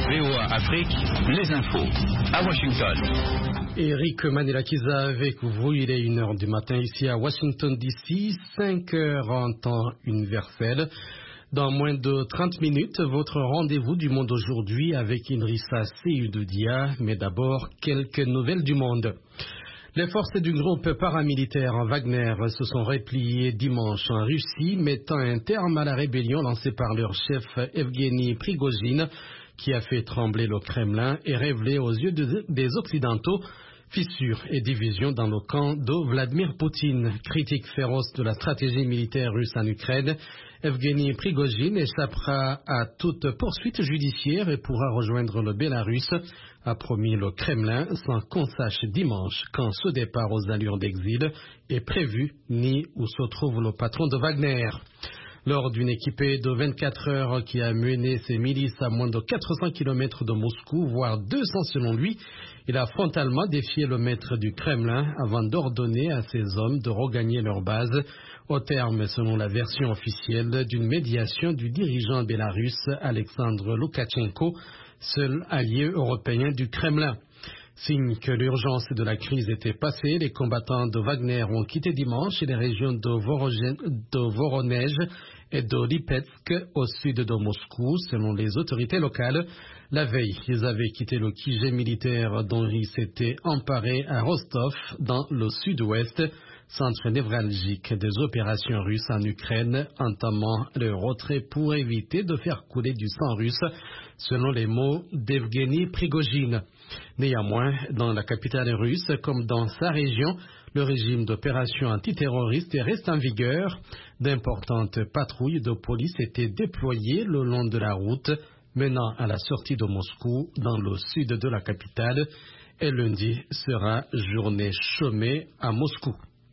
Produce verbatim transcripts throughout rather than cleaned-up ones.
V O A Afrique, les infos, à Washington. Eric Manelakiza avec vous, il est une heure du matin ici à Washington D C, cinq heures en temps universel. Dans moins de trente minutes, votre rendez-vous du monde aujourd'hui avec Idrissa Seydoudia, mais d'abord quelques nouvelles du monde. Les forces du groupe paramilitaire Wagner se sont repliées dimanche en Russie, mettant un terme à la rébellion lancée par leur chef Evgeny Prigojine, qui a fait trembler le Kremlin et révélé aux yeux de, des Occidentaux fissures et divisions dans le camp de Vladimir Poutine. Critique féroce de la stratégie militaire russe en Ukraine, Evgeny Prigojine échappera à toute poursuite judiciaire et pourra rejoindre le Bélarus, a promis le Kremlin, sans qu'on sache dimanche quand ce départ aux allures d'exil est prévu ni où se trouve le patron de Wagner. Lors d'une équipée de vingt-quatre heures qui a mené ses milices à moins de quatre cents kilomètres de Moscou, voire deux cents selon lui, il a frontalement défié le maître du Kremlin avant d'ordonner à ses hommes de regagner leur base, au terme, selon la version officielle, d'une médiation du dirigeant bélarusse Alexandre Loukachenko, seul allié européen du Kremlin. Signe que l'urgence de la crise était passée, les combattants de Wagner ont quitté dimanche les régions de, Vorogen, de Voronezh et de Lipetsk au sud de Moscou, selon les autorités locales. La veille, ils avaient quitté le Q G militaire dont ils s'étaient emparés à Rostov, dans le sud-ouest, centre névralgique des opérations russes en Ukraine, entamant le retrait pour éviter de faire couler du sang russe, selon les mots d'Evgeny Prigojine. Néanmoins, dans la capitale russe, comme dans sa région, le régime d'opération antiterroriste reste en vigueur. D'importantes patrouilles de police étaient déployées le long de la route menant à la sortie de Moscou, dans le sud de la capitale, et lundi sera journée chômée à Moscou.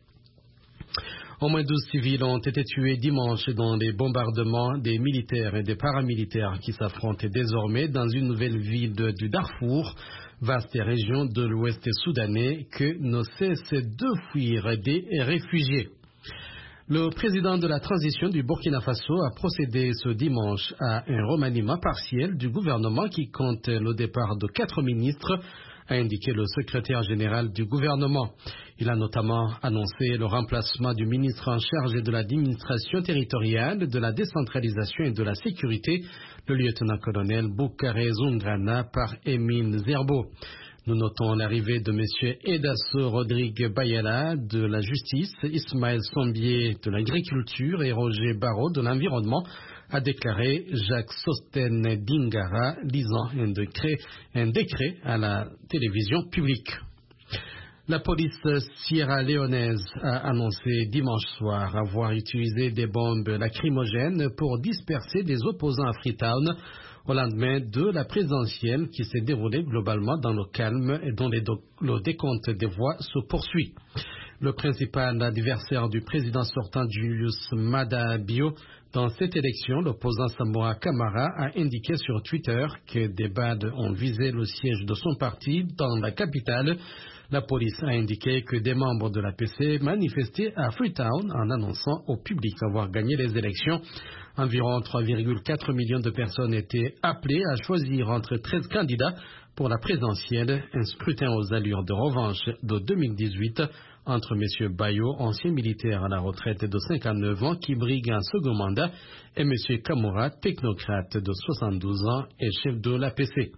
Au moins douze civils ont été tués dimanche dans les bombardements des militaires et des paramilitaires qui s'affrontent désormais dans une nouvelle ville de, du Darfour, vaste région de l'ouest soudanais que ne cesse de fuir des réfugiés. Le président de la transition du Burkina Faso a procédé ce dimanche à un remaniement partiel du gouvernement qui compte le départ de quatre ministres, a indiqué le secrétaire général du gouvernement. Il a notamment annoncé le remplacement du ministre en charge de l'administration territoriale, de la décentralisation et de la sécurité, le lieutenant-colonel Boukare Zungrana, par Émile Zerbo. Nous notons l'arrivée de M. Edasso Rodrigue Bayala de la justice, Ismaël Sombier de l'agriculture et Roger Barrault de l'environnement, a déclaré Jacques Sosten Dingara, lisant un décret, un décret à la télévision publique. La police sierra-léonaise a annoncé dimanche soir avoir utilisé des bombes lacrymogènes pour disperser des opposants à Freetown au lendemain de la présidentielle qui s'est déroulée globalement dans le calme et dont les do- le décompte des voix se poursuit. Le principal adversaire du président sortant, Julius Maada Bio, dans cette élection, l'opposant Samora Kamara a indiqué sur Twitter que des balles ont visé le siège de son parti dans la capitale. La police a indiqué que des membres de l'A P C manifestaient à Freetown en annonçant au public avoir gagné les élections. Environ trois virgule quatre millions de personnes étaient appelées à choisir entre treize candidats pour la présidentielle, un scrutin aux allures de revanche de deux mille dix-huit entre M. Bayo, ancien militaire à la retraite de cinquante-neuf ans qui brigue un second mandat, et M. Kamara, technocrate de soixante-douze ans et chef de l'A P C.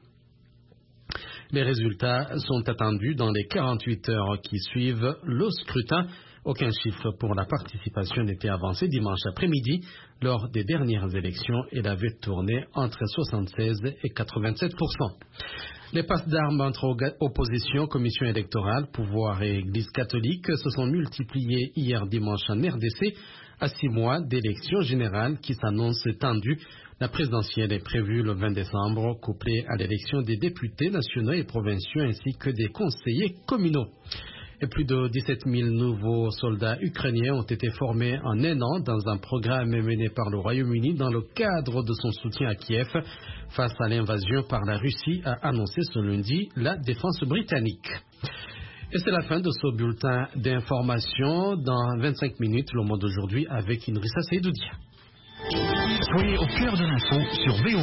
Les résultats sont attendus dans les quarante-huit heures qui suivent le scrutin. Aucun chiffre pour la participation n'était avancé dimanche après-midi. Lors des dernières élections, elle avait tourné entre soixante-seize et quatre-vingt-sept pour cent. Les passes d'armes entre opposition, commission électorale, pouvoir et église catholique se sont multipliées hier dimanche en R D C à six mois d'élections générales qui s'annoncent tendues. La présidentielle est prévue le vingt décembre, couplée à l'élection des députés nationaux et provinciaux ainsi que des conseillers communaux. Et plus de dix-sept mille nouveaux soldats ukrainiens ont été formés en un an dans un programme mené par le Royaume-Uni dans le cadre de son soutien à Kiev face à l'invasion par la Russie, a annoncé ce lundi la défense britannique. Et c'est la fin de ce bulletin d'information. Dans vingt-cinq minutes, le monde d'aujourd'hui avec Idrissa Seydoudia. Soyez au cœur de l'info sur V O A.